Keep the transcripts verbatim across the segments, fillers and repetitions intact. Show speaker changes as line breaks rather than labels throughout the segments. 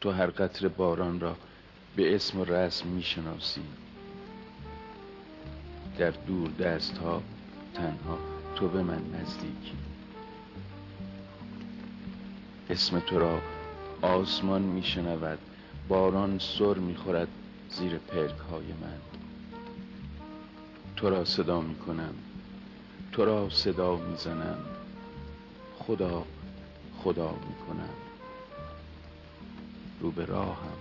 تو هر قطره باران را به اسم و رسم میشناسی. در دور دست ها تنها تو به من نزدیکی. اسم تو را آسمان میشنود، باران سر میخورد زیر پلک های من. تو را صدا میکنم، تو را صدا میزنم، خدا خدا میکنم. رو به راهم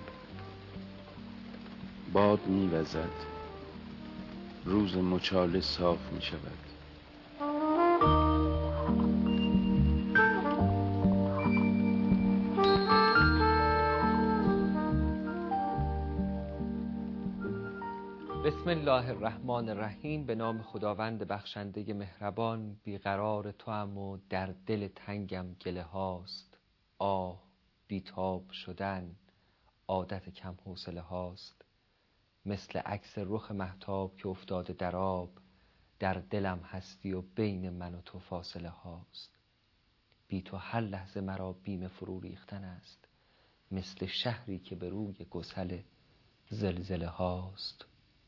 باد میوزد، روز مچاله صاف میشود.
بسم الله الرحمن الرحیم. به نام خداوند بخشنده مهربان. بیقرار توام و در دل تنگم گله هاست. آه بیتاب شدن عادت کم حوصله هاست. مثل عکس رخ مهتاب که افتاده در آب، در دلم هستی و بین من و تو فاصله هاست. بی تو هر لحظه مرا بیم فرو ریختن است، مثل شهری که به روی گسل زلزله هاست.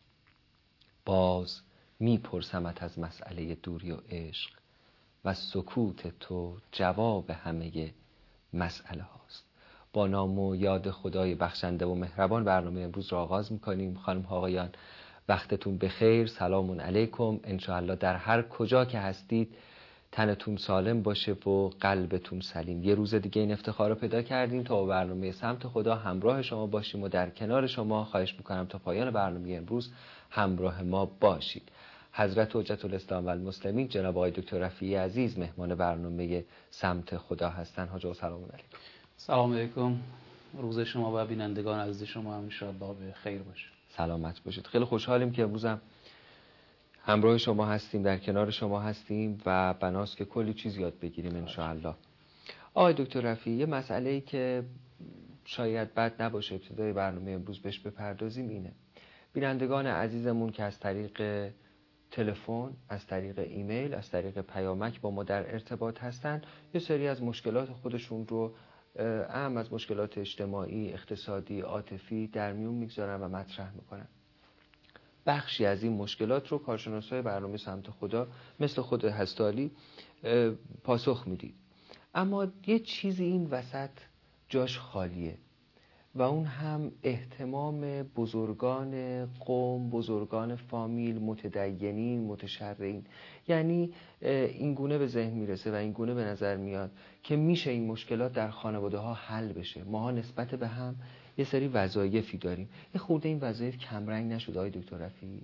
باز میپرسمت از مسئله دوری و عشق، و سکوت تو جواب همه مسئله هاست. با نام و یاد خدای بخشنده و مهربان برنامه امروز را آغاز میکنیم. خانم ها آقایان وقتتون بخیر، سلام علیکم. انشاءالله در هر کجا که هستید تنتون سالم باشه و قلبتون سلیم. یه روز دیگه این افتخار رو پیدا کردیم تا برنامه سمت خدا همراه شما باشیم و در کنار شما. خواهش میکنم تا پایان برنامه امروز همراه ما باشید. حضرت حجت الاسلام و المسلمین جناب آقای دکتر رفیعی عزیز مهمان برنامه سمت خدا هستن. حاج سلام علیکم.
سلام علیکم. روز شما و بینندگان عزیز شما هم انشاءالله به خیر باشه.
سلامت باشید. خیلی خوشحالیم که امروز هم همراه شما هستیم، در کنار شما هستیم و بناست که کلی چیز یاد بگیریم انشاءالله. آقای دکتر رفیعی، یه مسئله‌ای که شاید بد نباشه ابتدای برنامه امروز بهش بپردازیم اینه: بینندگان عزیزمون که از طریق تلفن، از طریق ایمیل، از طریق پیامک با ما در ارتباط هستن، یه سری از مشکلات خودشون رو اهم از مشکلات اجتماعی، اقتصادی، عاطفی در میون میگذارن و مطرح میکنن. بخشی از این مشکلات رو کارشناسای برنامه سمت خدا مثل خود هستالی پاسخ میدید. اما یه چیزی این وسط جاش خالیه و اون هم اهتمام بزرگان قوم، بزرگان فامیل، متدینین، متشرعین. یعنی این گونه به ذهن میرسه و این گونه به نظر میاد که میشه این مشکلات در خانواده ها حل بشه. ماها نسبت به هم یه سری وظایفی داریم. یه خورده این وظایف کمرنگ نشد آقای دکتر رفیعی؟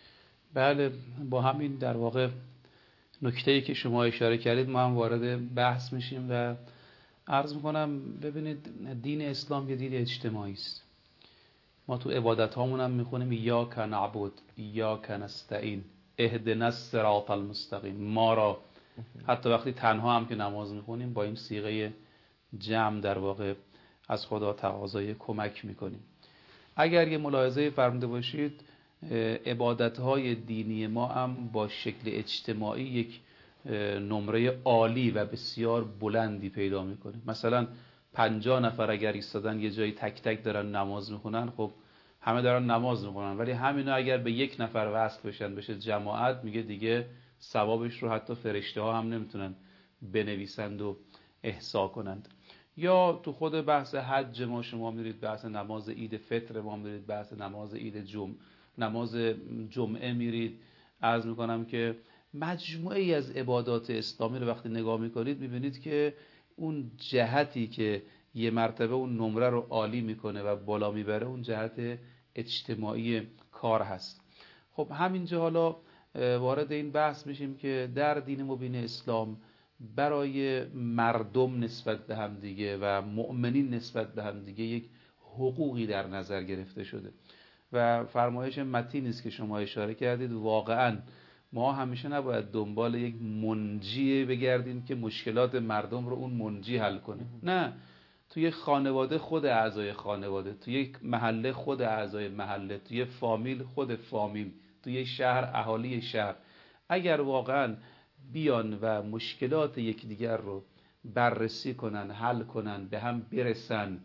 بله، با همین در واقع نکته‌ای که شما اشاره کردید ما هم وارد بحث میشیم و عرض میکنم ببینید دین اسلام یه دین اجتماعی است. ما تو عبادت هامون هم میخونیم ایاک نعبد ایاک نستعین اهدنا الصراط المستقیم. ما را حتی وقتی تنها هم که نماز میخونیم با این صیغه جمع در واقع از خدا تقاضای کمک میکنیم. اگر یه ملاحظه فرموده باشید عبادت های دینی ما هم با شکل اجتماعی یک نمره عالی و بسیار بلندی پیدا میکنه. مثلا پنجاه نفر اگر ایستادن یه جایی تک تک دارن نماز میخونن، خب همه دارن نماز میخونن، ولی همینا اگر به یک نفر وصل بشن بشه جماعت، میگه دیگه ثوابش رو حتی فرشته ها هم نمیتونن بنویسند و احصا کنند. یا تو خود بحث حج ما شما میرید بحث نماز عید فطر، ما میرید بحث نماز عید جمعه، نماز جمعه میرید. عرض میکنم که مجموعی از عبادات اسلامی رو وقتی نگاه میکنید میبینید که اون جهتی که یه مرتبه اون نمره رو عالی میکنه و بالا میبره اون جهت اجتماعی کار هست. خب همینجا حالا وارد این بحث میشیم که در دین مبین اسلام برای مردم نسبت به هم دیگه و مؤمنین نسبت به هم دیگه یک حقوقی در نظر گرفته شده و فرمایش متینی است که شما اشاره کردید. واقعاً ما همیشه نباید دنبال یک منجی بگردیم که مشکلات مردم رو اون منجی حل کنه. نه، توی خانواده خود اعضای خانواده، توی یک محله خود اعضای محله، توی فامیل خود فامیل، توی شهر اهالی شهر، اگر واقعاً بیان و مشکلات یکدیگر رو بررسی کنن، حل کنن، به هم برسن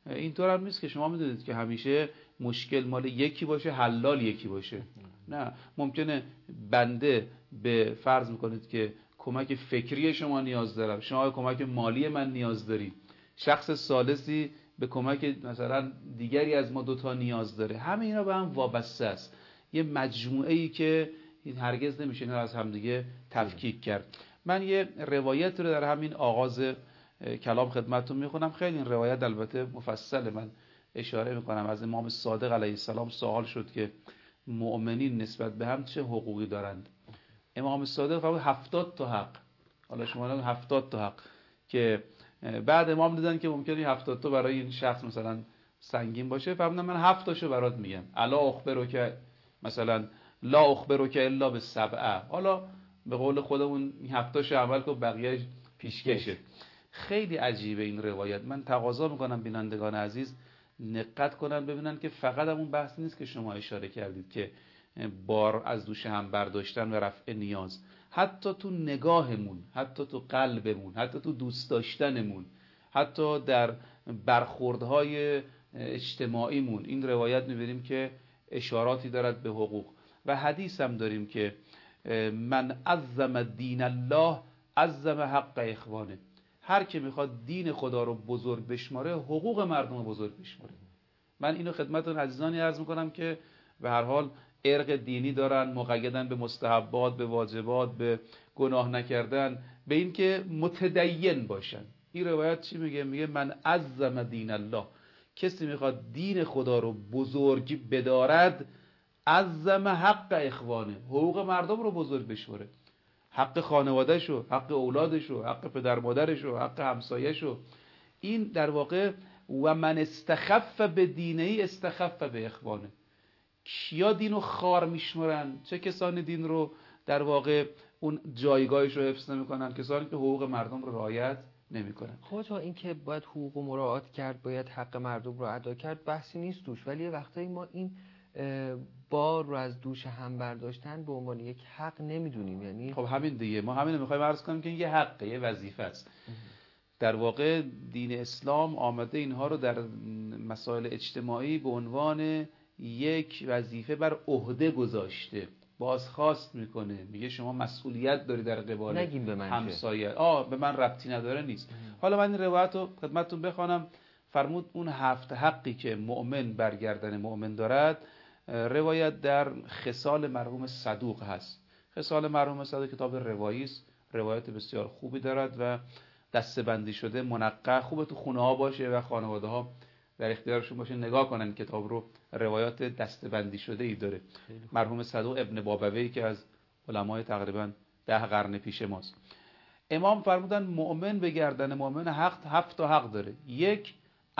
اینطور هم نیست که شما میدونید که همیشه مشکل مال یکی باشه حلال یکی باشه. نه، ممکنه بنده به فرض میکنید که کمک فکری شما نیاز دارم، شما کمک مالی من نیاز داری، شخص ثالثی به کمک مثلا دیگری از ما دوتا نیاز داره. همه اینا به هم وابسته است، یه مجموعه ای که هرگز نمیشه اینا از همدیگه تفکیک کرد. من یه روایت رو در همین آغاز کلام خدمتتون میخونم. خیلی این روایت البته مفصله، من اشاره میکنم. از امام صادق علیه السلام سوال شد که مؤمنین نسبت به هم چه حقوقی دارند. امام صادق فرمود هفتاد تا حق. حالا شما الان هفتاد تا حق که بعد امام دیدن که ممکنه هفتاد تا برای این شخص مثلا سنگین باشه، فرمودن من هفت تاشو برات میگم. الا اخبرک مثلا لا اخبرک الا بالسبعه. حالا به قول خودمون این هفت تاشو عمل کن، بقیه‌اش پیشکشه. خیلی عجیبه این روایت. من تقاضا میکنم بینندگان عزیز دقت کنن ببینن که فقط همون بحث نیست که شما اشاره کردید که بار از دوش هم برداشتن و رفع نیاز، حتی تو نگاهمون، حتی تو قلبمون، حتی تو دوست داشتنمون، حتی در برخوردهای اجتماعیمون این روایت میبینیم که اشاراتی دارد به حقوق. و حدیث هم داریم که من عظم دین الله عظم حق اخوانه. هر که میخواد دین خدا رو بزرگ بشماره، حقوق مردم رو بزرگ بشماره. من اینو خدمتتون عزیزانی عرض میکنم که به هر حال ارق دینی دارن، مقیدن به مستحبات، به واجبات، به گناه نکردن، به این که متدین باشن. این روایت چی میگه؟ میگه من عظم دین الله. کسی میخواد دین خدا رو بزرگ بدارد، عظم حق اخوانه، حقوق مردم رو بزرگ بشماره. حق خانوادهشو، حق اولادشو، حق پدر مادرشو، حق همسایهشو. این در واقع و من استخف به دینهی استخف به اخوانه. کیا دینو خار میشمرن؟ چه کسانی دین رو در واقع اون جایگاهش رو حفظ نمیکنن؟ کسانی که حقوق مردم رو رعایت نمیکنن.
خب تا این که باید حقوق مراعات کرد، باید حق مردم رو ادا کرد، بحثی نیست توش، ولی وقتایی ما این بار رو از دوش هم برداشتن به عنوان یک حق نمیدونیم. یعنی
خب همین دیگه، ما همین رو میخوایم عرض کنیم که این یه حقه، یه وظیفه است. در واقع دین اسلام آمده اینها رو در مسائل اجتماعی به عنوان یک وظیفه بر عهده گذاشته، بازخواست میکنه، میگه شما مسئولیت داری در قبال
نگیم به من
همسایه. آه به من ربطی نداره نیست. ام. حالا من این روایت رو خدمتتون بخوانم. فرمود اون هفت حقی که مؤمن برگردن مؤمن دارد، روایت در خصال مرحوم صدوق هست. خصال مرحوم صدوق کتاب روایی است، روایت بسیار خوبی دارد و دسته‌بندی شده، منقح، خوبه تو خونه ها باشه و خانواده ها در اختیارشون باشه نگاه کنن کتاب رو. روایات دسته‌بندی شده ای داره. مرحوم صدوق ابن بابوی که از علمای تقریبا ده قرن پیش ماست. امام فرمودن مؤمن به گردن مؤمن حق هفت تا حق داره. یک،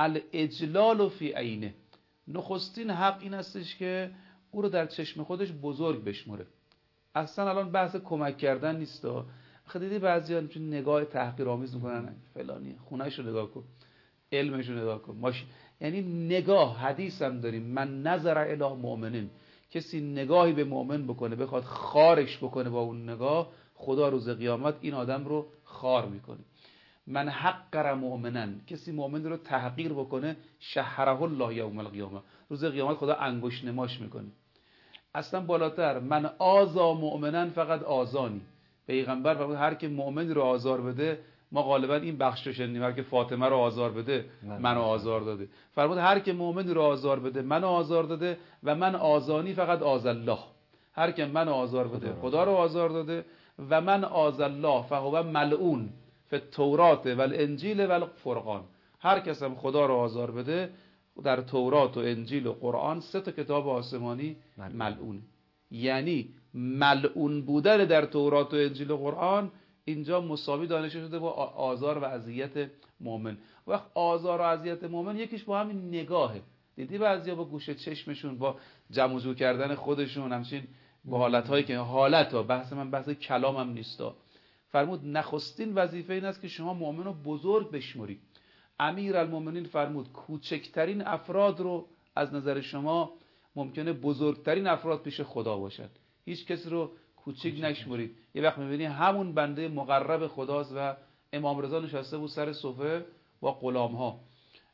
الاجلال فی عینه. نخستین حق این هستش که او رو در چشم خودش بزرگ بشمره. اصلا الان بحث کمک کردن نیست. خیلی دیدی بعضی‌ها چون نگاه تحقیرآمیز میکنن، فلانی خونه‌شو نگاه کن، علمشو نگاه کن، ماش، یعنی نگاه. حدیث هم داریم من نظر الی مؤمنین، کسی نگاهی به مؤمن بکنه بخواد خارش بکنه با اون نگاه، خدا روز قیامت این آدم رو خار میکنه. من حقر مؤمنن، کسی مؤمن رو تحقیر بکنه، شهره الله یوم القیامه، روز قیامت خدا انگشت نماش میکنه. اصلا بالاتر، من آزا مؤمنن فقط آزانی. پیغمبر فرمود هر که مؤمن رو آزار بده، ما غالبا این بخش رو شنیدیم، هر که فاطمه رو آزار بده منو آزار داده. فرمود هر که مؤمن رو آزار بده منو آزار داده و من آزانی فقط آز الله. هر که منو آزار بده خدا رو آزار داده و من آز الله فهو ملعون فی التورات و الانجیل و الفرقان. هر کس هم خدا رو آزار بده در تورات و انجیل و قرآن، سه تا کتاب آسمانی ملعونه. یعنی ملعون بودن در تورات و انجیل و قرآن اینجا مساوی دانشه شده با آزار و اذیت مؤمن. وقت آزار و اذیت مؤمن یکیش با همین نگاهه. دیدی بعضیا با گوشه چشمشون، با جمع و جور کردن خودشون، همچین با حالت‌هایی که حالت‌ها، بحث من بحث کلامم نیستا. فرمود نخستین وظیفه این است که شما مؤمن رو بزرگ بشمرید. امیرالمومنین فرمود کوچکترین افراد رو از نظر شما ممکنه بزرگترین افراد پیش خدا باشد. هیچ کسی رو کوچک نشمرید. یه وقت می‌بینی همون بنده مقرب خداست و امام رضا نشسته بود سر صفه با غلام‌ها.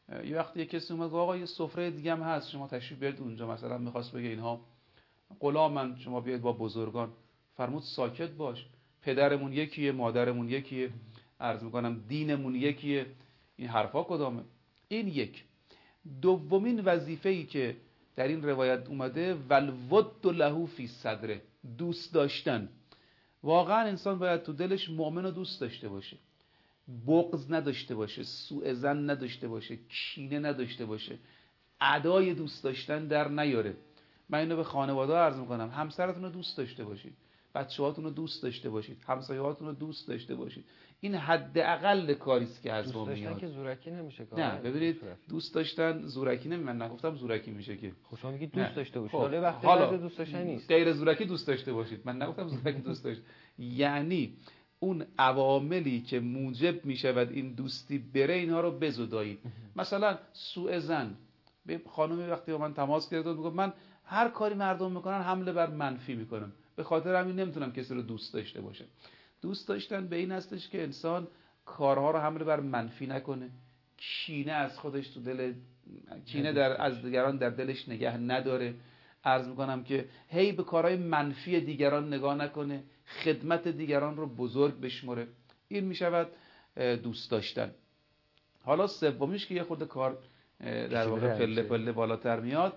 یه وقتی یه کسی اومد آقا یه سفره دیگه هم هست شما تشریف بیارید اونجا، مثلا میخواست بگه اینها غلامن شما بیاید با بزرگان، فرمود ساکت باش، پدرمون یکیه، مادرمون یکیه، عرض میکنم دینمون یکیه، این حرفا کدامه؟ این یک. دومین وظیفه‌ای که در این روایت اومده ولود له فی صدره، دوست داشتن. واقعا انسان باید تو دلش مؤمن رو دوست داشته باشه، بغض نداشته باشه، سوء ظن نداشته باشه، کینه نداشته باشه، ادای دوست داشتن در نیاره. من اینو به خانواده عرض میکنم، همسرتون رو دوست داشته باشید، بچه‌هاتون رو دوست داشته باشید، همسایه‌هاتون رو دوست داشته باشید. این حداقل کاری است که از ما میاد.
دوست داشتن که زورکی نمیشه که.
نه ببینید دوست داشتن زورکی نمی، من نگفتم زورکی میشه که.
خب شما میگید دوست داشته باشید.
خب.
حالا وقتی
حالا
دوست داشتن نیست.
غیر زورکی دوست داشته باشید. من نگفتم زورکی دوست داشت. یعنی اون عواملی که موجب میشود این دوستی بره اینها رو بزدایید. مثلا سوء ظن. به خانمی وقتی با من تماس گرفت میگه من هر کاری مردم میکنن حمله بر منفی میکنم، به خاطر همین نمیتونم کسی رو دوست داشته باشم. دوست داشتن به این هستش که انسان کارها رو حمله بر منفی نکنه، کینه از خودش تو دل، کینه در از دیگران در دلش نگه نداره. عرض میکنم که هی به کارهای منفی دیگران نگاه نکنه، خدمت دیگران رو بزرگ بشمره. این میشود دوست داشتن. حالا سومیش که یه خورده کار در واقع پله پله بالاتر میاد،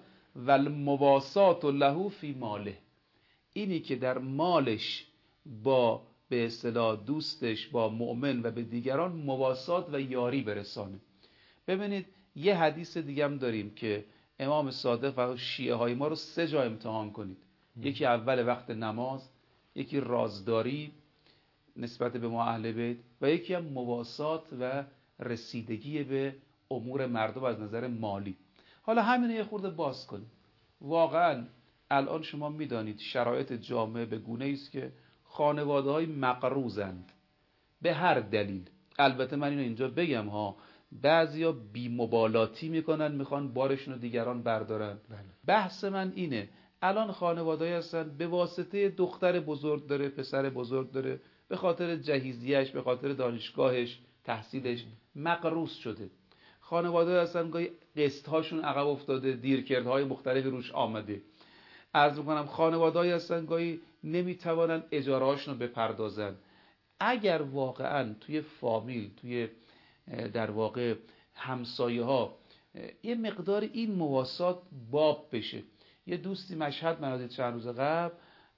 والمواسات له فی ماله، اینی که در مالش با به اصطلاح دوستش با مؤمن و به دیگران مواسات و یاری برسانه. ببینید یه حدیث دیگه هم داریم که امام صادق و شیعه های ما رو سه جا امتحان کنید. یکی اول وقت نماز، یکی رازداری نسبت به ما اهل بیت و یکی هم مواسات و رسیدگی به امور مردم از نظر مالی. حالا همین یه خورده باز کنید. واقعا الان شما میدانید شرایط جامعه به گونه است که خانواده های مقروزند به هر دلیل. البته من اینو اینجا بگم ها، بعضیا بی مبالاتی میکنن، میخوان بارشون رو دیگران بردارن. بله. بحث من اینه الان خانواده‌ای هستن به واسطه دختر بزرگ داره، پسر بزرگ داره، به خاطر جهیزیه‌اش، به خاطر دانشگاهش، تحصیلش مقروض شده. خانواده هستن گاهی قسط‌هاشون عقب افتاده، دیرکردهای مختلفی روش آمده. عرض می‌کنم خانواده‌ای هستن گاهی نمیتوانن اجاره‌هاشون رو بپردازن. اگر واقعا توی فامیل، توی در واقع همسایه‌ها یه مقدار این مواسات باب بشه. یه دوستی مشهد من چند روز قبل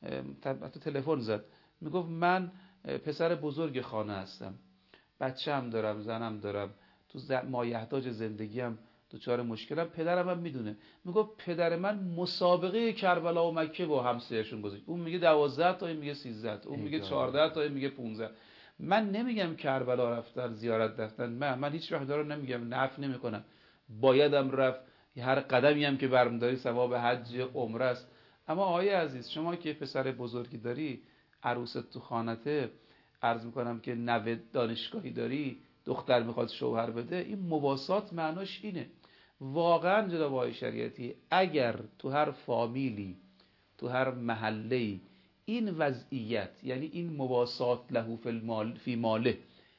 تو تلفن زد، میگفت من پسر بزرگ خانه هستم، بچه‌م دارم، زنم دارم، تو مایحتاج زندگیم دچار مشکلم، پدرم هم میدونه. میگفت پدر من مسابقه کربلا و مکه با همسایه‌شون گذاشت، اون میگه دوازده تا، این میگه سیزده تا، اون میگه چهارده تا، این میگه پانزده. من نمیگم کربلا رفتن، زیارت رفتن، من من هیچ وقت دارم نمیگم، نفی نمیکنم، بایدم رفت، هر قدمی هم که برمی‌داری ثواب حج عمره است. اما آقای عزیز شما که پسر بزرگی داری، عروست تو خانته، عرض میکنم که نوه دانشگاهی داری، دختر میخواد شوهر بده، این مواسات معناش اینه. واقعا جناب آقای شریعتی اگر تو هر فامیلی، تو هر محله‌ای این وضعیت، یعنی این مواسات له فی المال فی ماله،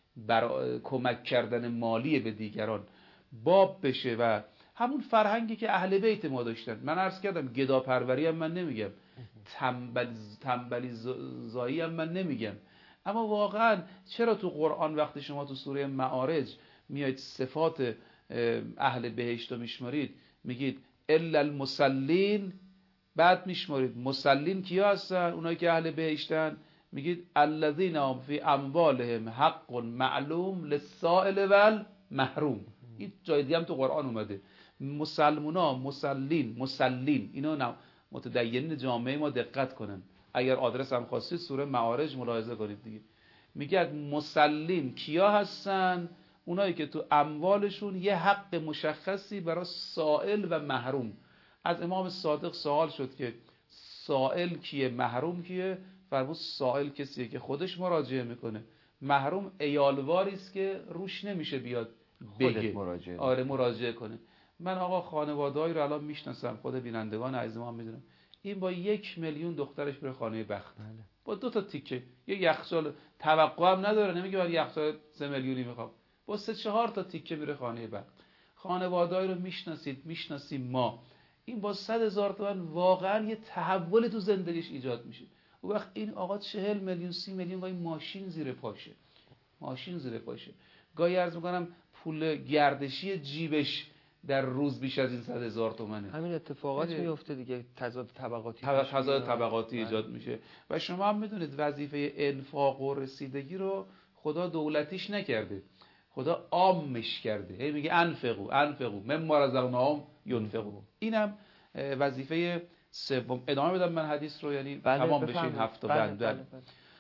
بر کمک کردن مالی به دیگران باب بشه و همون فرهنگی که اهل بیت ما داشتن، من عرض کردم گداپروری هم من نمیگم، تنبل تنبلی زایی هم من نمیگم، اما واقعا چرا تو قرآن وقتی شما تو سوره معارج میایید صفات اهل بهشت رو میشمارید، میگید الا المصلین، بعد میشمارید مسلین کیا هستن؟ اونایی که اهل بهشتن، میگید الذین هم فی اموالهم حق معلوم للسائل والمحروم. این جای دیگه هم تو قرآن اومده. مسلمونا، مسلین، مسلین، اینا متدینین جامعه ما دقت کنن، اگر آدرس هم خواستید سوره معارج ملاحظه کنید دیگه. میگه مسلین کیا هستن؟ اونایی که تو اموالشون یه حق مشخصی برای سائل و محروم. از امام صادق سوال شد که سائل کیه، محروم کیه؟ فرمود سائل کسیه که خودش مراجعه میکنه، محروم ایالواری است که روش نمیشه بیاد بگه، مراجعه آره مراجعه کنه. من آقا خانواده‌ای رو الان میشناسم، خود بینندگان عزیز ما میدونم، این با یک میلیون دخترش بره خانه بخت، بله. با دو تا تیکه یه یخچال، توقع هم نداره، نمیگه من یخچال سه میلیونی میخوام، با سه چهار تا تیکه میره خانه بخت. خانواده‌ای رو میشناسید، میشناسیم ما، این با صد هزار تومان واقعا یه تحول تو زندگیش ایجاد میشه. اون وقت این آقا چهل میلیون سی میلیون گاهی ماشین زیر پاشه، ماشین زیر پاشه، گاهی عرض میکنم پول گردشی جیبش در روز بیش از این صد هزار تومنه.
همین اتفاقات میفته دیگه، تضاد طبقاتی
تضاد طبقاتی ایجاد میشه. و شما هم میدونید وظیفه انفاق و رسیدگی رو خدا دولتیش نکرده، خدا عامش کرده. هی میگه انفقوا انفقوا مما رزقناهم ينفقون. اینم وظیفه سوم. ادامه بدم من حدیث رو، یعنی
بله
تمام بشه این هفت بند. بله بله بله.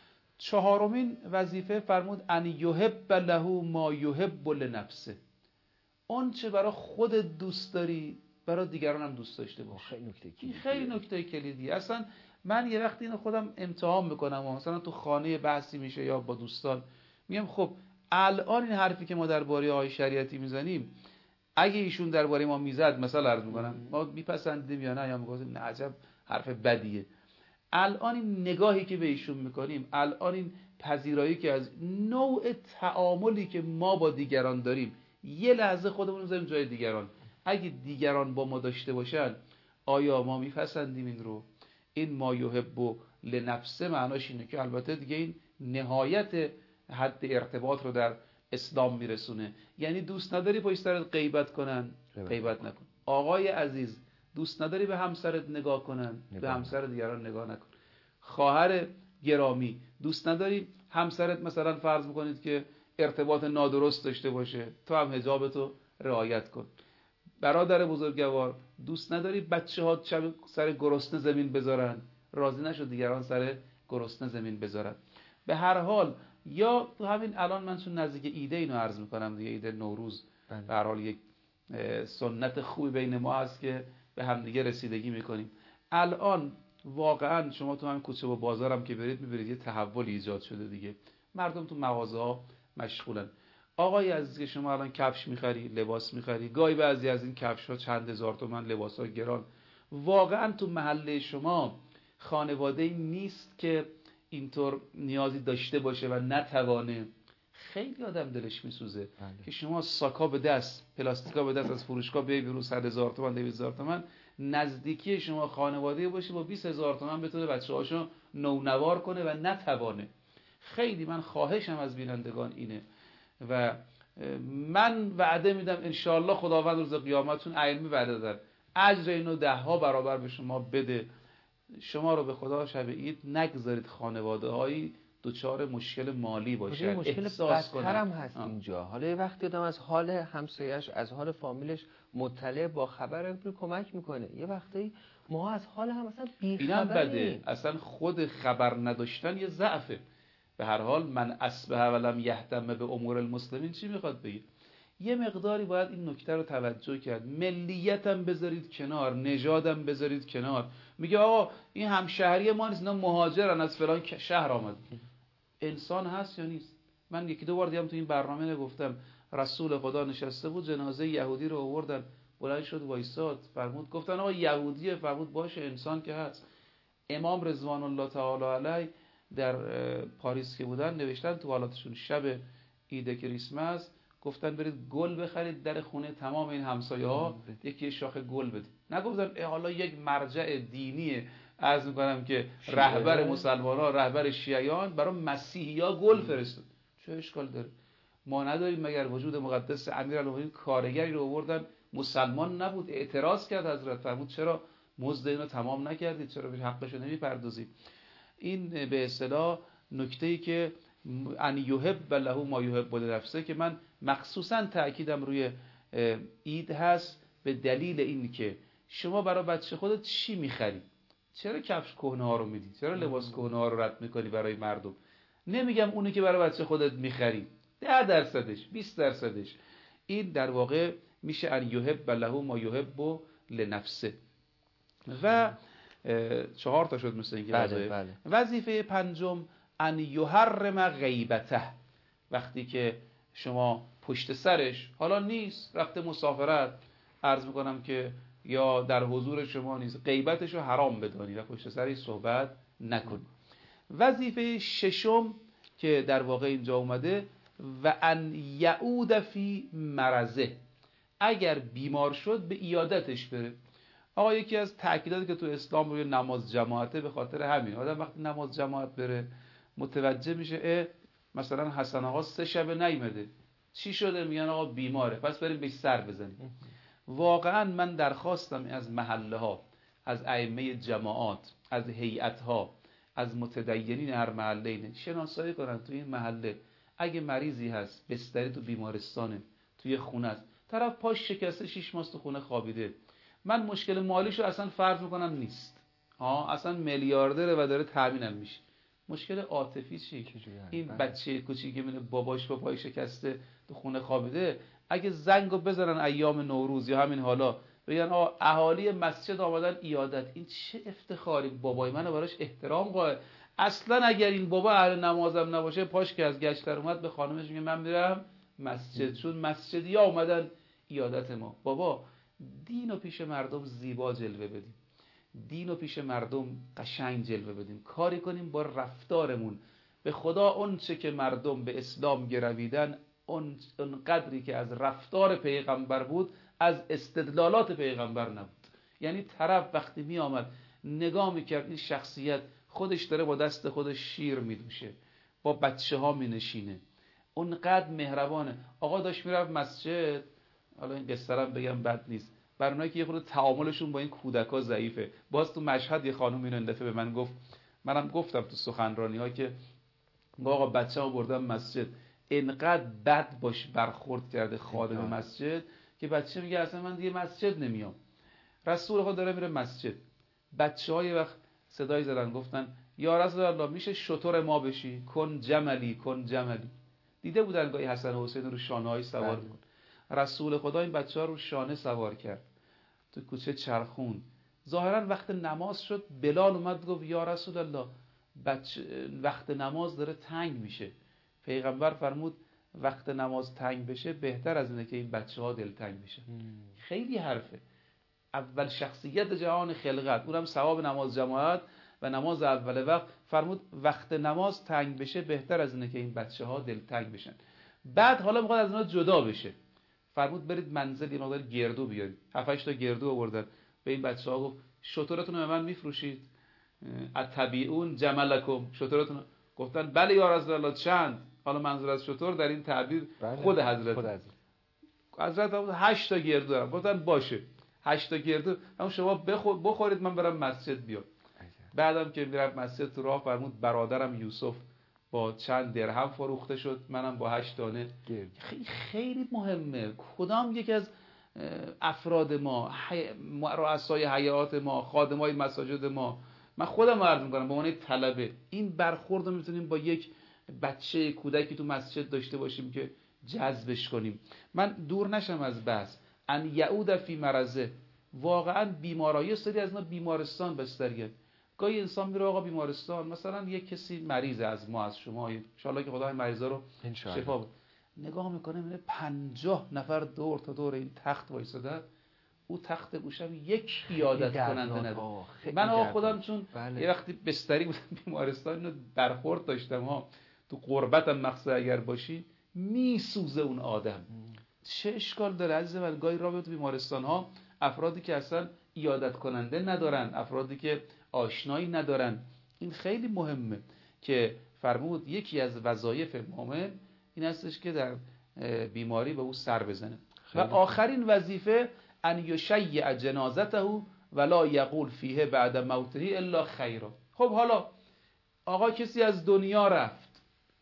چهارمین وظیفه فرمود ان یحب له ما یحب لنفسه. اون چه برای خودت دوست داری برای دیگران هم دوست داشته باش.
خیلی نکته کلیدیه.
خیلی نکته کلیدیه. اصلا من یه وقتی اینو خودم امتحان میکنم و مثلا تو خانه بحثی میشه یا با دوستان میگم خب الان این حرفی که ما درباره آیه شریعتی میزنیم اگه ایشون درباره ما میزد مثلا عرض میکنم ما میپسندیدیم یا نه، یا میگفتیم نه عجب حرف بدیه. الان این نگاهی که به ایشون میکنیم، الان این پذیرایی که از نوع تعاملی که ما با دیگران داریم، یه لحظه خودمون رو بذاریم جای دیگران. اگه دیگران با ما داشته باشن آیا ما میپسندیم این رو؟ این ما یحب لنفسه معناش اینه که البته دیگه این نهایت حد ارتباط رو در اسلام میرسونه. یعنی دوست نداری پشت سرت غیبت کنن، غیبت نکن. آقای عزیز دوست نداری به همسرت نگاه کنن، به همسر دیگران نگاه نکن. خواهر گرامی دوست نداری همسرت مثلا فرض میکنید که ارتباط نادرست داشته باشه، تو هم حجابتو رعایت کن. برادر بزرگوار دوست نداری بچه ها سر گرسنه زمین بذارن، راضی نشو دیگران سر گرسنه زمین بذارن. به هر حال یا تو همین الان من چون نزدیک ایده اینو عرض میکنم دیگه، ایده نوروز به هر حال یک سنت خوبی بین ما هست که به همدیگه رسیدگی میکنیم. الان واقعا شما تو همین کوچه و بازارم که برید میبرید یه تحول ایجاد شده دیگه. مردم تو مغازه ها مشغولن. آقای عزیز که شما الان کفش میخری، لباس میخری، گاهی بعضی از این کفش ها چند هزار تومان، لباس ها گران. واقعا تو محله شما خانواده نیست که اینطور نیازی داشته باشه و نتوانه. خیلی آدم دلش میسوزه بله. که شما ساکا به دست، پلاستیکا به دست از فروشگاه بیای بیرون صد هزار تومان، دویست هزار تومان، نزدیکی شما خانواده باشه با بیست هزار تومان بتونه بچه‌هاشو نونوار کنه و نتوانه. خیلی من خواهشم از بینندگان اینه و من وعده میدم انشاءالله خداوند روز قیامتون علمی وعده داد اجر اینو ده ها برابر به شما بده. شما رو به خدا شب عید نگذارید خانواده هایی دوچار مشکل مالی باشه.
مشکل بدتر هم هست آه. اینجا حالا یه وقتی آدم از حال همسایه‌اش، از حال فامیلش مطلع با خبر کمک میکنه، یه وقتی ما از حال هم اصلا بی خبریم.
اینم بده، اصلا خود خبر نداشتن یه ضعفه. به هر حال من اصبح ولم یهتم به امور المسلمین چی میخواد بگه؟ یه مقداری باید این نکته رو توجه کرد. ملیتم بذارید کنار، نژادم بذارید کنار. میگه آقا این همشهری ما نیست، اینا مهاجرن از فلان شهر آمد. انسان هست یا نیست؟ من یکی دو بار دیدم تو این برنامه نگفتم رسول خدا نشسته بود، جنازه یهودی رو آوردن، بلند شد وایساد، فرمود گفتن آقا یهودیه، فرمود باشه انسان که هست. امام رضوان الله تعالی علیه در پاریس که بودن نوشتن تو حالاتشون شب عید کریسمس گفتن برید گل بخرید در خونه تمام این همسایه ها یکی شاخه گل بدید. نگفتن حالا یک مرجع دینیه عرض میکنم که رهبر مسلمان ها، رهبر شیعیان برای مسیحی ها گل فرستاد. چه اشکال داره؟ ما نداریم مگر وجود مقدس امیرالمومنین کارگری رو آوردن مسلمان نبود، اعتراض کرد حضرت، فرمود چرا مزد اینو تمام نکردید، چرا به حقش نمیپردازید؟ این به اصطلاح نکته‌ای که ان یحب له ما یحب لنفسه که من مخصوصا تأکیدم روی عید هست به دلیل این که شما برای بچه خودت چی میخری؟ چرا کفش کهنه ها رو میدی؟ چرا لباس کهنه ها رو رد میکنی برای مردم؟ نمیگم اونی که برای بچه خودت میخری ده درصدش، بیست درصدش. این در واقع میشه ان یحب له ما یحب لنفسه. و چهار تا شد مثل اینکه
بله، بله.
وظیفه پنجم ان یحرم غیبته. وقتی که شما پشت سرش حالا نیست، رفته مسافرت، عرض میکنم که یا در حضور شما نیست، غیبتش رو حرام بدانی و پشت سرش صحبت نکن. وظیفه ششم که در واقع اینجا اومده و ان یعود فی مرضه، اگر بیمار شد به عیادتش بره. آقا یکی از تأکیداتی که تو اسلام روی نماز جماعته به خاطر همین. آدم وقتی نماز جماعت بره متوجه میشه اه مثلا حسن آقا سه شبه نیامده، چی شده؟ میگن آقا بیماره، پس بریم بهش سر بزنیم. واقعا من درخواستم از محله ها، از ائمه جماعات، از هیئت ها، از متدینین هر محله اینه شناسایی کنن تو این محله اگه مریضی هست بستری تو بیمارستانه، توی خونه است، طرف پاش شکسته شش ماه تو خونه خوابیده، من مشکل مالیشو اصلا فرض میکنم نیست، ها اصلا میلیاردره و داره تامینم میشه، مشکل عاطفی چی؟ این بچه کوچیکی میبینه باباش با پای شکسته تو خونه خوابیده، اگه زنگو بزنن ایام نوروز یا همین حالا بگن آقا اهالی مسجد آمدن عیادت، این چه افتخاری، بابای منو براش احترام قائل. اصلا اگر این بابا اهل نمازم نباشه پاش که از گشت در اومد به خانمش میگه من میرم مسجد، چون مسجدی ها اومدن عیادت ما. بابا دین و پیش مردم زیبا جلوه بدیم، دین و پیش مردم قشنگ جلوه بدیم، کاری کنیم با رفتارمون به خدا اون چه که مردم به اسلام گرویدن اون قدری که از رفتار پیغمبر بود از استدلالات پیغمبر نبود. یعنی طرف وقتی می آمد نگاه میکرد این شخصیت خودش داره با دست خودش شیر میدوشه، با بچه ها می نشینه، اونقدر مهربانه. آقا داشت میرفت مسجد، حالا این قصه رو بگم بد نیست، برای اونایی که یه خورده تعاملشون با این کودکا ضعیفه. باز تو مشهد یه خانم اینو این دفعه به من گفت، منم گفتم تو سخنرانی ها که آقا بچه‌مو بردم مسجد، اینقدر بد باش برخورد کرده خادم مسجد که بچه میگه اصلا من دیگه مسجد نمیام. رسول خدا داره میره مسجد، بچه‌ها یه وقت صدای زدن گفتن یا رسول الله میشه شتر ما بشی، کن جملی کن جملی. دیده بودن گاهی حسن و حسین رو شانه‌های سوار می‌کنه، رسول خدا این بچه‌ها رو شانه سوار کرد، تو کوچه چرخوند. ظاهرا وقت نماز شد، بلال اومد گفت یا رسول الله بچه وقت نماز داره تنگ میشه. پیغمبر فرمود وقت نماز تنگ بشه بهتر از اینه که این بچه‌ها دلتنگ بشن. خیلی حرفه. اول شخصیت جهان خلقت، اونم ثواب نماز جماعت و نماز اول وقت، فرمود وقت نماز تنگ بشه بهتر از اینه که این بچه‌ها دلتنگ بشن. بعد حالا میخواد از اینا جدا بشه، فرمود برید منزل یه مقدار گردو بیارید. هفت هشت تا گردو آوردن، به این بچه‌ها گفت شترتون رو به من میفروشید؟ اتبیعون جملکم، شترتون؟ گفتن بله یا رسول الله. چند؟ حالا منظور از شتر در این تعبیر خود حضرت خود حضرت حضرت هشت تا گردو دارم. گفتن باشه هشت تا گردو اما شما بخورید من برم مسجد بیام. بعدم که میرم مسجد تو راه فرمود برادرم یوسف با چند درهم فروخته شد، منم با هشت دانه گرد. خیلی خیلی مهمه. کدام یکی از افراد ما، رؤسای هیئات ما، خادمای مساجد ما، من خودم عرض میکنم به عنوان طلبه، این برخورد رو میتونیم با یک بچه کودکی تو مسجد داشته باشیم که جذبش کنیم. من دور نشم از بحث ان یعود فی مرضه، واقعا بیمارایی سری از اینا بیمارستان بستریه. گاهی انسان میره آقا بیمارستان، مثلا یک کسی مریض از ما از شما ان شاءالله که خدا این مریضا رو شفا بده، نگاه میکنه میبینه پنجاه نفر دور تا دور این تخت وایسادن، او تخت گوشم یک عیادت کننده نداره. من آقا خودم چون بله. یه وقتی بستری بودم بیمارستان اینو برخورد داشتم ها، تو قربتم مقصد اگر باشی میسوزه اون آدم. چه اشکال داره عزیز من؟ گاهی راه تو بیمارستان ها افرادی که اصلا عیادت کننده ندارن، افرادی که آشنایی ندارن، این خیلی مهمه که فرمود یکی از وظایف مؤمن این هستش که در بیماری به او سر بزنه. و آخرین وظیفه ان یشیع جنازته ولا یقول فیه بعد موته الا خیرا. خب حالا آقا کسی از دنیا رفت،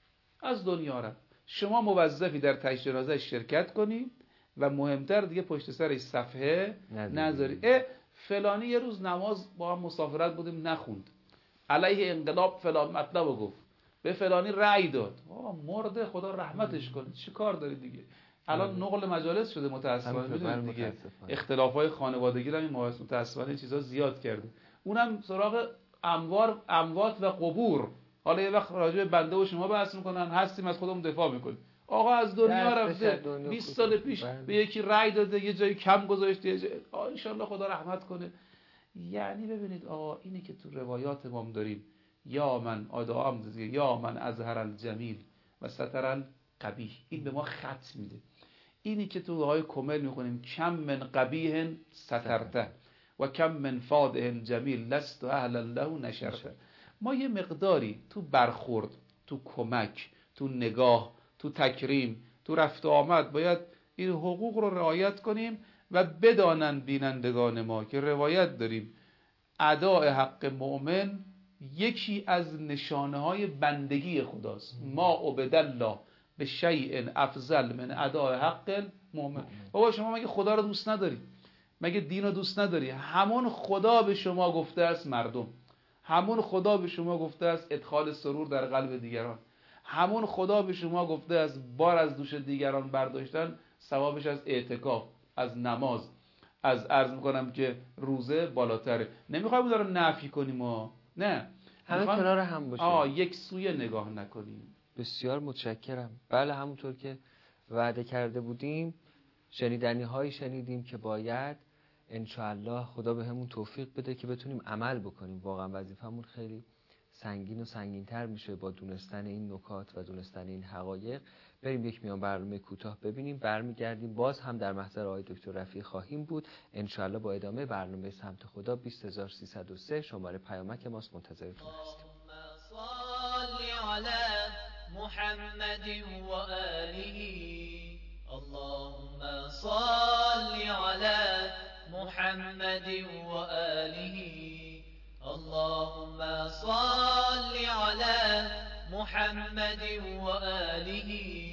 از دنیا رفت، شما موظفی در تشییع جنازه شرکت کنی و مهمتر دیگه پشت سرش صفحه نذاری. اه فلانی یه روز نماز با هم مسافرت بودیم نخوند، علیه انقلاب فلان مطلب رو گفت، به فلانی رأی داد، آه مرده خدا رحمتش کنه، چی کار داری دیگه؟ الان نقل مجالس شده متاسفانه، میدونید دیگه اختلافای خانوادگی رو این متاسفانه چیزا زیاد کرده، اونم سراغ اموار اموات و قبور. حالا یه وقت راجع به بنده و شما بحث میکنن، هستیم از خودمون دفاع میکنیم. آقا از دنیا رفته بیست سال پیش به یکی رأی داده، یه جایی کم گذاشته، یه جایی ان شاء الله خدا رحمت کنه. یعنی ببینید آقا اینی که تو روایات ما داریم، یا من آدم دیگه، یا من ازهر الجمیل و ستر القبیح، این به ما خط میده. اینی که تو دعای کمل میخونیم کم من قبیح سترته و کم من فاده جمیل لست اهلا له نشرته. ما یه مقداری تو برخورد، تو کمک، تو نگاه، تو تکریم، تو رفت و آمد باید این حقوق رو رعایت کنیم و بدانن بینندگان ما که روایت داریم اداء حق مؤمن یکی از نشانه های بندگی خداست. ما عبد الله به شیء افضل من اداء حق مؤمن. بابا شما مگه خدا رو دوست نداری؟ مگه دین رو دوست نداری؟ همون خدا به شما گفته است مردم، همون خدا به شما گفته است ادخال سرور در قلب دیگران، همون خدا به شما گفته است بار از دوش دیگران برداشتن ثوابش از اعتکاف، از نماز، از عرض میکنم که روزه بالاتره. نمیخوایم اون رو نفی کنیم و نه،
همه کنار هم باشه،
آه یک سویه نگاه نکنیم.
بسیار متشکرم. بله همونطور که وعده کرده بودیم شنیدنی هایی شنیدیم که باید انشاءالله خدا به همون توفیق بده که بتونیم عمل بکنیم. واقعا وظیفمون خیلی سنگین و سنگین‌تر میشه با دونستن این نکات و دونستن این حقایق. بریم یک میان برنامه کوتاه ببینیم، برمیگردیم باز هم در محضر آقای دکتر رفیعی خواهیم بود انشاءالله با ادامه برنامه سمت خدا. بیست هزار و سیصد و سه شماره پیامک ماست، منتظرتون هستیم.
اللهم صل على محمد وآله اللهم صل على محمد وآله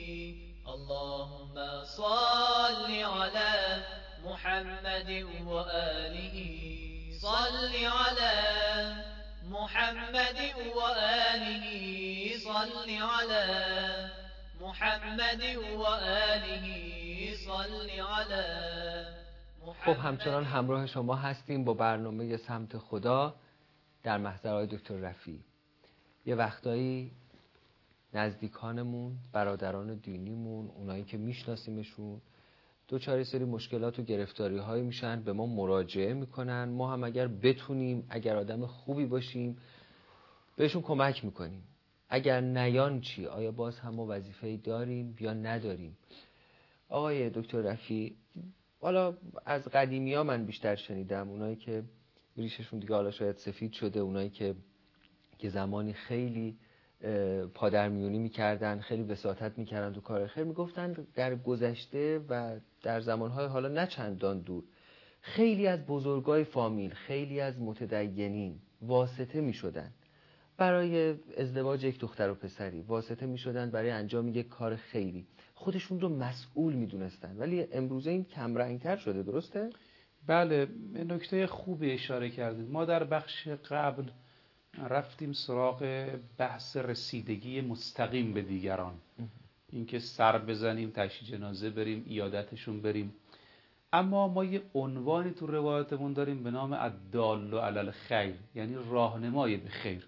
اللهم صل على محمد وآله صل على محمد وآله صل على محمد و آله صل علی.
خب همچنان همراه شما هستیم با برنامه سمت خدا در محضر آقای دکتر رفیعی. یه وقتایی نزدیکانمون، برادران دینیمون، اونایی که میشناسیمشون دوچار سری مشکلات و گرفتاری هایی میشن، به ما مراجعه میکنن. ما هم اگر بتونیم، اگر آدم خوبی باشیم بهشون کمک میکنیم. اگر نیان چی؟ آیا باز هم ما وظیفه‌ای داریم یا نداریم؟ آقای دکتر رفیعی، حالا از قدیمی ها من بیشتر شنیدم، اونایی که ریششون دیگه حالا شاید سفید شده، اونایی که که زمانی خیلی پادرمیونی میکردن، خیلی وساطت میکردن تو کار خیر، میگفتن در گذشته و در زمانهای حالا نه چندان دور خیلی از بزرگای فامیل، خیلی از متدینین واسطه میشدن برای ازدواج یک دختر و پسری، واسطه می شدن برای انجام یک کار خیری، خودشون رو مسئول می دونستن. ولی امروزه این کمرنگتر شده، درسته؟
بله، نکته خوبی اشاره کردید. ما در بخش قبل رفتیم سراغ بحث رسیدگی مستقیم به دیگران، اینکه سر بزنیم، تشییع جنازه بریم، عیادتشون بریم. اما ما یه عنوانی تو روایتمون داریم به نام الدال علی الخیر، یعنی راهنمای به خیر.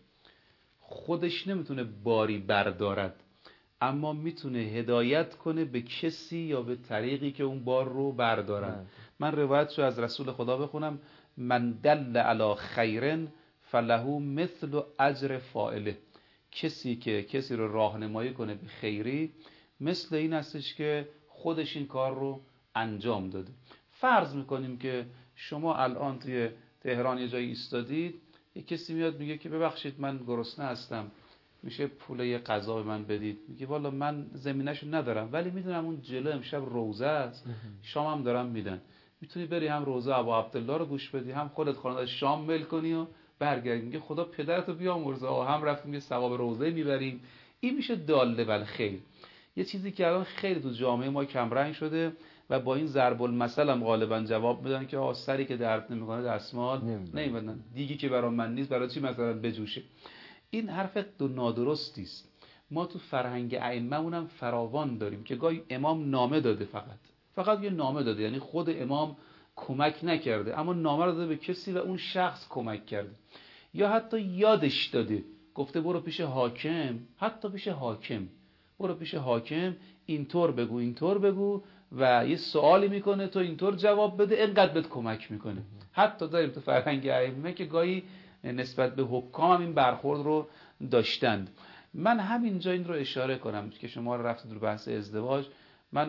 خودش نمیتونه باری بردارد، اما میتونه هدایت کنه به کسی یا به طریقی که اون بار رو بردارن. من روایت رو از رسول خدا بخونم: من دل علی خیرن فله مثل اجر فاعله. کسی که کسی رو راهنمایی کنه به خیری مثل این هستش که خودش این کار رو انجام داده. فرض میکنیم که شما الان توی تهران یه جایی ایستادید، یه کسی میاد میگه که ببخشید من گرسنه هستم، میشه پول یه غذا به من بدید؟ میگه والا من زمینه‌شو ندارم ولی میدونم اون جلو امشب روزه است، شام هم دارم میدن، میتونی بری هم روزه ابو عبدالله رو گوش بدی، هم خودت خانواده شام مل کنی و برگردی. میگه خدا پدرتو بیامرزه، هم رفتیم یه ثواب روزه میبریم. این میشه داله بل خیر. یه چیزی که الان خیلی تو جامعه ما کمرنگ شده و با این ضرب المثل هم غالبا جواب میدن که آ سری که درد نمیکنه دستمال نمیبندن، دیگی که برای من نیست برای چی مثلا بجوشه. این حرف دو نادرستی است. ما تو فرهنگ ائمه‌مون هم فراوان داریم که گاهی امام نامه داده، فقط فقط یه نامه داده، یعنی خود امام کمک نکرده اما نامه رو داده به کسی و اون شخص کمک کرده. یا حتی یادش داده، گفته برو پیش حاکم، حتی پیش حاکم برو پیش حاکم اینطور بگو اینطور بگو و یه سوالی میکنه تو اینطور جواب بده، اینقدر بهت کمک میکنه. حتی داریم تو فرهنگ ائمه که گاهی نسبت به حکام هم این برخورد رو داشتند. من همینجا این رو اشاره کنم که شما رفتید رو بحث ازدواج. من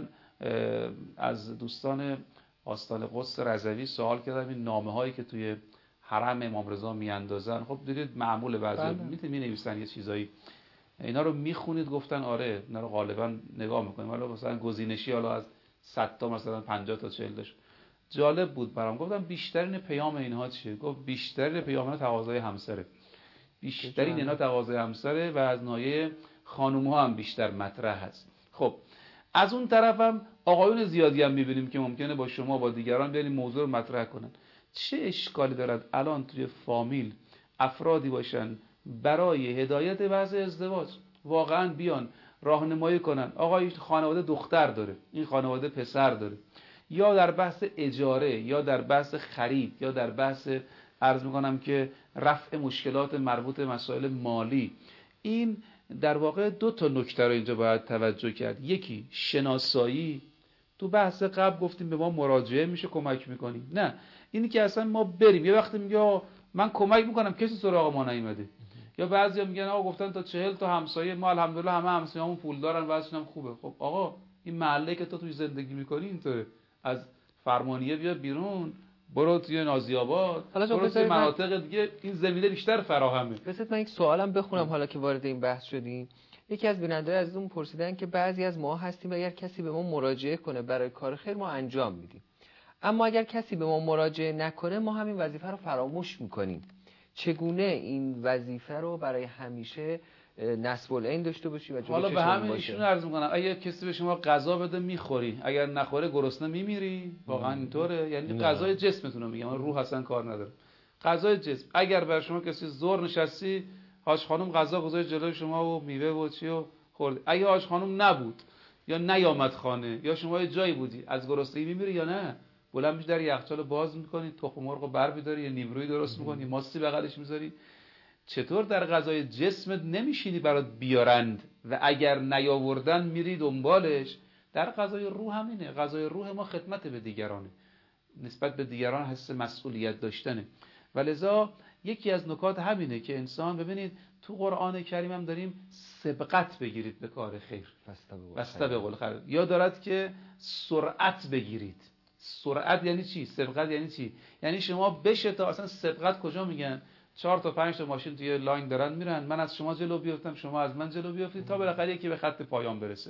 از دوستان آستان قدس رضوی سوال کردم این نامه هایی که توی حرم امام رضا میاندازن، خب دیدید معمول بعضی میتونید می نویسن یه چیزایی، اینا رو میخونید؟ گفتن آره اینا رو غالبا نگاه میکنیم، حالا مثلا گزینشی حالا از صد تا مثلا پنجاه تا چهل تاش. جالب بود برام. گفتم بیشترین پیام اینها چیه؟ گفت بیشترین پیام اینا تقاضای همسره، بیشترین اینا تقاضای همسره و از ناحیه خانم ها هم بیشتر مطرح هست. خب از اون طرف هم آقایون زیادی هم میبینیم که ممکنه با شما با دیگران بیان موضوع رو مطرح کنن. چه اشکالی دارد الان توی فامیل افرادی باشن برای هدایت وضع ازدواج واقعا بیان راهنمایی کنن؟ آقا این خانواده دختر داره، این خانواده پسر داره، یا در بحث اجاره یا در بحث خرید یا در بحث عرض میکنم که رفع مشکلات مربوط به مسائل مالی. این در واقع دو تا نکته رو اینجا باید توجه کرد. یکی شناسایی، تو بحث قبل گفتیم به ما مراجعه میشه کمک میکنیم، نه اینی که اصلا ما بریم یه وقتی میگه من کمک میکنم کسی سراغ ما نیومده، یا بعضیا میگن آقا گفتن تا چهل تا همسایه ما الحمدلله همه همسایه‌مون پول دارن وضعشون هم خوبه. خب آقا این محله که تو توی زندگی میکنی اینطوره، از فرمانیه بیا بیرون، برو توی نازی‌آباد، برو توی مناطق دیگه این زمینه بیشتر فراهمه.
بذارید من یک سوالم بخونم حالا که وارد این بحث شدیم. یکی از بیننده‌ها از اون پرسیدن که بعضی از ما هستیم و اگر کسی به ما مراجعه کنه برای کار خیر ما انجام میدیم، اما اگر کسی به ما مراجعه نکنه ما همین وظیفه رو فراموش میکنیم. چگونه این وظیفه رو برای همیشه نصب العین داشته باشی و
حالا به همین ایشون عرض میکنم اگه کسی به شما غذا بده میخوری، اگر نخوره گرسنه میمیری. واقعا اینطوره، یعنی غذای جسمتون رو میگم، روح اصلا کار نداره. غذای جسم، اگر بر شما کسی زور نشستی حاج خانم غذا گذاشت جلوی شما و میوه و چی و خورد، اگه حاج خانم نبود یا نیامد خانه یا شما یه جایی بودی از گرسنگی میمیری یا نه؟ بلند میشی در یخچال باز میکنی، تخم مرغ بر می‌داری یا نیمرویی درست میکنی، ماستی بغلش میذاری. چطور در غذای جسمت نمیشینی برات بیارند و اگر نیاوردن میری دنبالش؟ در غذای روح همینه. غذای روح ما خدمت به دیگرانه، نسبت به دیگران حس مسئولیت داشتنه. ولذا یکی از نکات همینه که انسان، ببینید تو قرآن کریم هم داریم سبقت بگیرید به کار خیر، واستبقوا خیر، یا دارد که سرعت بگیرید. سرعت یعنی چی؟ سبقت یعنی چی؟ یعنی شما بشه تا اصلا سبقت کجا میگن؟ چهار تا پنج تا ماشین توی لاین دارن میرن، من از شما جلو بیافتم شما از من جلو بیافتید تا بالاخره یکی به خط پایان برسه.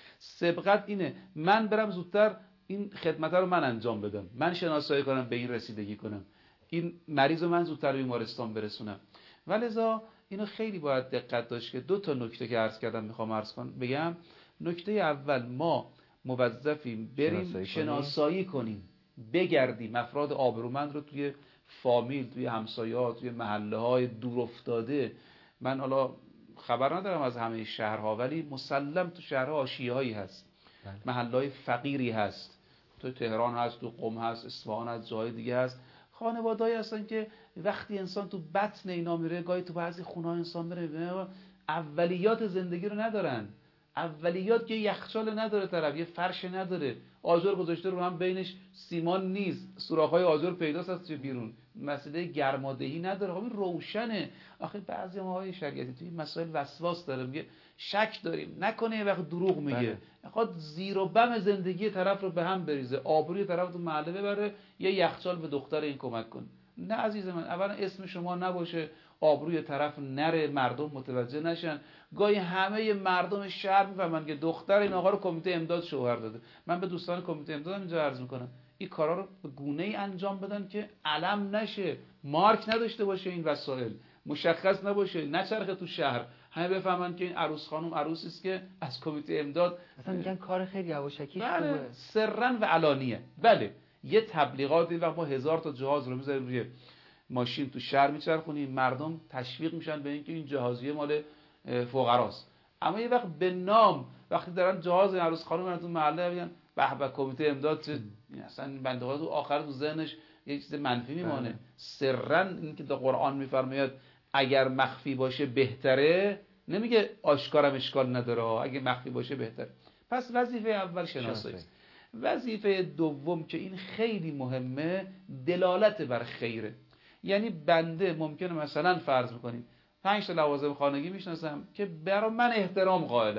سبقت اینه من برم زودتر این خدمت رو من انجام بدم، من شناسایی کنم به این رسیدگی کنم، این مریض رو من زودتر به بیمارستان برسونم. ولذا اینو خیلی باید دقت داشت که دو تا نکته که عرض کردم میخوام عرض کنم بگم. نکته اول، ما موظفیم بریم شناسایی, شناسایی کنیم، بگردیم افراد آبرومند رو توی فامیل، توی همسایه‌ها، توی محله‌های دور افتاده. من حالا خبر ندارم از همه شهرها، ولی مسلم تو شهرها حاشیه‌هایی هست، محله‌های فقیری هست، تو تهران هست، تو قم هست، اصفهان هست، جای دیگه هست. خانواده‌ای هستن که وقتی انسان تو بطن اینا میره، گاهی تو بعضی خونه‌ها انسان میره، اولیات زندگی رو ندارن. اولیات که یخچال نداره طرف، یه فرش نداره، آجر گذاشته رو هم بینش سیمان نیست، سوراخ‌های آجر پیداست از بیرون، مسئله گرمادهی نداره. خب این روشنه. آخه بعضی ماهای شریعتی توی مسائل وسواس داره، میگه شک داریم، نکنه یه وقت دروغ میگه، میخواد زیر و بم زندگی طرف رو به هم بریزه، آبروی طرف تو محله ببره، یه یخچال به دختر این کمک کنه. نه عزیز من، اولا اسم شما نباشه، آبروی طرف نره، مردم متوجه نشن. گاهی همه مردم شهر میفهمن که دختر این آقا رو کمیته امداد شوهر داده. من به دوستان کمیته امدادم اینجا عرض میکنم این کارا رو به گونه‌ای انجام بدن که علم نشه، مارک نداشته باشه، این وسایل مشخص نباشه، نچرخه تو شهر، همه بفهمن که این عروس خانم عروسی است که از کمیته امداد.
اصلا میگن کار خیلی یواشکی
بله،
خوبه،
سرا و علانیه. بله یه تبلیغاتی وقت ما هزار تا جهاز رو میذاریم روی ماشین تو شهر میچرخونیم، مردم تشویق میشن به اینکه این جهازیه مال فقراست. اما یه وقت به نام وقتی دارن جهاز عروس خانم رو تو محله میگن به به کمیته امداد، اصلا بنده خدا تو آخر تو ذهنش یه چیز منفی میمونه. سرا این که در قرآن میفرماید اگر مخفی باشه بهتره، نمیگه آشکارم اشکال نداره، اگه مخفی باشه بهتره. پس وظیفه اول شناسایی. وظیفه دوم که این خیلی مهمه، دلالت بر خیره. یعنی بنده ممکنه مثلا فرض بکنیم پنج تا لوازم خانگی میشناسم که برای من احترام قائلن،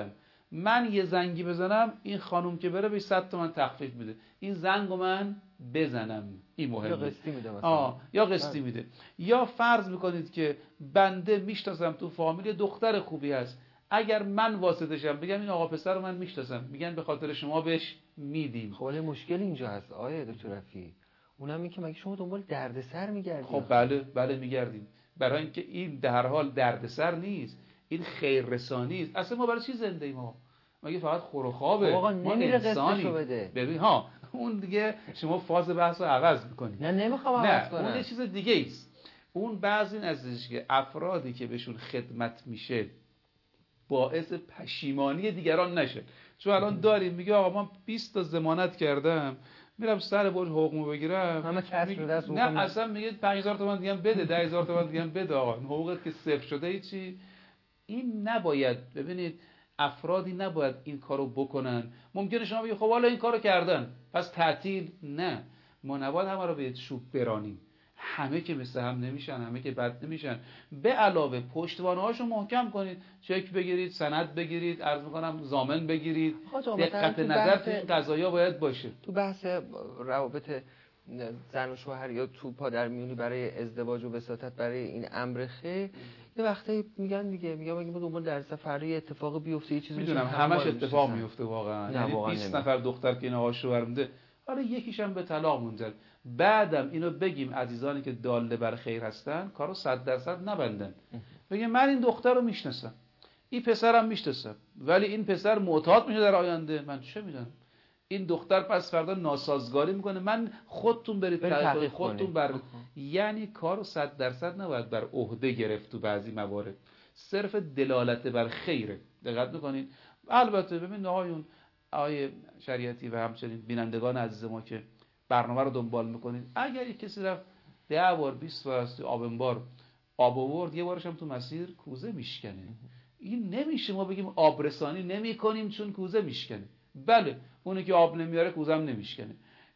من یه زنگی بزنم این خانم که بره بهش صد تومن تخفیف میده، این زنگو من بزنم این مهمه.
یا قسطی میده مثلا.
آه یا قسطی میده. یا فرض میکنید که بنده میشناسم تو فامیل دختر خوبی هست، اگر من واسطشم بگم این آقا پسر رو من میشناسم، میگن به خاطر شما بهش میدیم.
خب ولی مشکل اینجا هست آیه دکتر رفیعی، اونم این که مگه شما دنبال دردسر میگردید؟
خب بله بله میگردیم، برای اینکه این در حال دردسر نیست، این خیر رسانی است. اصلا ما برای چی زنده ایم؟ ما مگه فقط خور و خوابه؟
آقا
ما
نمیره
انسانی.
قسطشو بده.
ببین ها اون دیگه شما فاز بحث رو عوض میکنید.
نه نمیخوام عوض کنم.
نه اون یه چیز دیگه است. اون بعضی این ازش که افرادی که بهشون خدمت میشه باعث پشیمانی دیگران نشه. چون الان داریم میگه آقا من بیست تا ضمانت کردم میرم سر برج حقوقمو بگیرم،
همه کسر
میگه
دست
نه
حقوقم.
اصلا میگه پنج هزار تومان دیگه بده، ده هزار تومان دیگه بده، آقا حقوقت که صفر شده ای چی. این نباید. ببینید افرادی نباید این کارو بکنن. ممکنه شما بگید خب حالا این کارو کردن پس تعطیل. نه، ما نباید همه رو به چوب برانیم. همه که مثل هم نمیشن، همه که بد نمیشن. به علاوه پشتوانه هاشو محکم کنید، چک بگیرید، سند بگیرید، عرض میکنم ضامن بگیرید. دقت نظر تو این قضایا باید باشه.
تو بحث روابط زن و شوهر یا تو پادرمیونی برای ازدواج و وساطت برای این امر خیر، یه وقتی میگن دیگه میگم اگه ما دنبال درس فراری اتفاقی بیفته یه چیزی
میدونم همش اتفاق میفته واقعا. یعنی بیست نفر دختر که این آقا شوهر مونده، حالا یکیش هم به طلاق مونده، بعدم اینو بگیم عزیزانی که داله بر خیر هستن کارو صد درصد نبندن. بگیم من این دختر رو میشناسم، این پسرم میشناسم، ولی این پسر معتاد میشه در آینده، من چه میدونم این دختر پس فردا ناسازگاری میکنه، من خودتون برید تحقیق خودتون بر. یعنی کارو صد درصد نباید بر عهده گرفت. تو بعضی موارد صرف دلالت بر خیره. دقت میکنید. البته ببین آقایون، آقای شریعتی و همچنین بینندگان عزیز ما که برنامه رو دنبال میکنید، اگر یک کسی رفت ده بار بیست بار از آب انبار آب آورد، یه بارش هم تو مسیر کوزه میشکنه، این نمیشه ما بگیم آب رسانی نمی کنیم چون کوزه میشکنه. بله اونی که آب نمیاره کوزه هم نمیشکنه.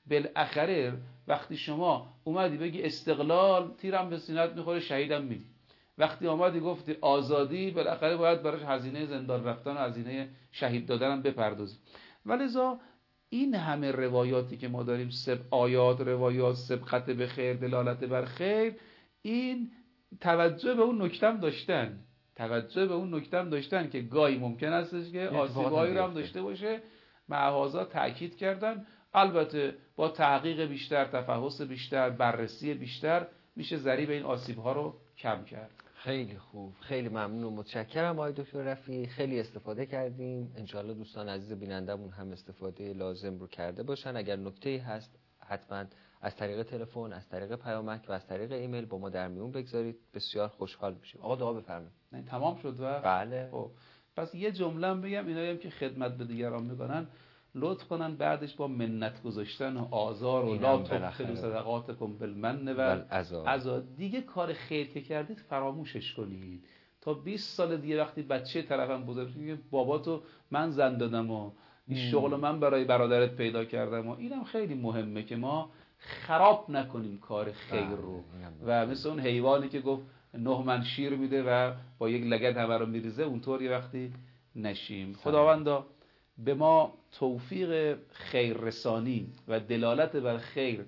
بالاخره وقتی شما اومدی بگی استقلال، تیرم به سینه‌ت میخوره، شهیدم میدی. وقتی اومدی گفتی آزادی، بالاخره باید براش هزینه زندان رفتن و هزینه شهید دادن هم بپردازی. ولذا این همه روایاتی که ما داریم، سب آیات، روایات، سبقت به خیر، دلالت بر خیر، این توجه به اون نکتم داشتن توجه به اون نکتم داشتن که گاهی ممکن است که آسیبایی رو هم داشته باشه. معاهازا تأکید کردن. البته با تحقیق بیشتر، تفحص بیشتر، بررسی بیشتر میشه ضریب این آسیب‌ها رو کم کرد.
خیلی خوب، خیلی ممنون و متشکرم آقای دکتر رفیعی. خیلی استفاده کردیم. انشاءالله دوستان عزیز بینندمون هم استفاده لازم رو کرده باشن. اگر نکته‌ای هست حتما از طریق تلفن، از طریق پیامک و از طریق ایمیل با ما در میون بگذارید. بسیار خوشحال میشیم. آقا دعا بفرمایید.
نه تمام شد و
بله.
خب پس یه جمله بگم، اینایی هم که خدمت به دیگران میکنن لطف کنن بعدش با منت گذاشتن و آزار و لا تبخلوا صدقاتکم بالمن و الأذی دیگه کار خیر که کردید فراموشش کنید. تا بیست سال دیگه وقتی بچه طرفم بزرگ میگه بابا تو من زن دادم و این شغل من برای برادرت پیدا کردم و اینم خیلی مهمه که ما خراب نکنیم کار خیر رو. و مثل اون حیوانی که گفت نه من شیر میده و با یک لگد همه رو میریزه، اونطور یه وقتی نشیم. خداوندا به ما توفیق خیر رسانی و دلالت بر خیر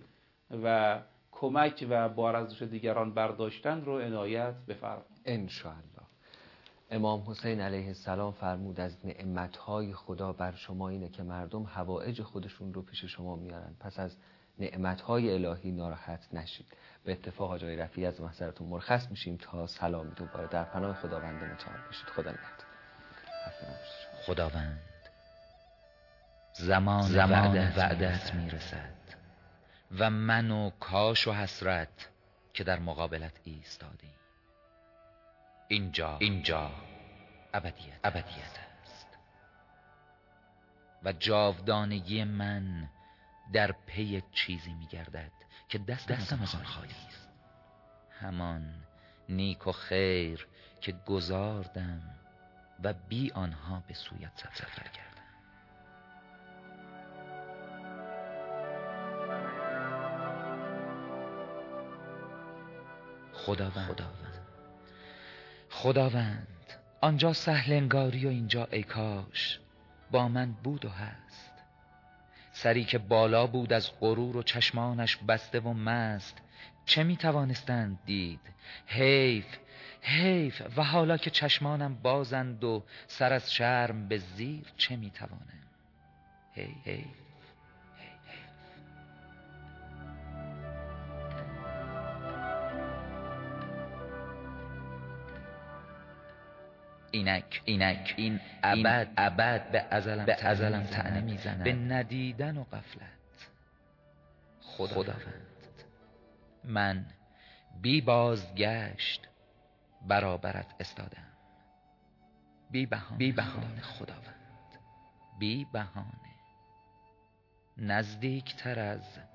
و کمک و بار از دوش دیگران برداشتن رو عنایت بفرما
ان شاء الله. امام حسین علیه السلام فرمود از نعمتهای خدا بر شما اینه که مردم حوائج خودشون رو پیش شما میارن، پس از نعمتهای الهی ناراحت نشید. به اتفاق آقای رفیعی از محضرتون مرخص میشیم تا سلامی دوباره در پناه خداوند متعال باشید. خدا نگهدار.
خداوند زمان, زمان وعدت میرسد و من و کاش و حسرت که در مقابلت ایستادیم. اینجا اینجا ابدیت ابدیت است و جاودانگی من در پی چیزی میگردد که دست دستم از آن خالی است، همان نیک و خیر که گذاردم و بی آنها به سویت سفر کردم. خداوند خداوند خداوند آنجا سهل انگاری و اینجا ای کاش، با من بود و هست. سری که بالا بود از غرور و چشمانش بسته و مست، چه می توانستند دید؟ حیف حیف و حالا که چشمانم بازند و سر از شرم به زیر، چه می توانم؟ حیف حیف اینک اینک این ابد ابد به ازلم به ازلم طعنه میزند، به ندیدن و غفلت. خداوند من بی بازگشت برابرت استادم، بی بهانه بی بهانه خداوند، بی بهانه. نزدیکتر از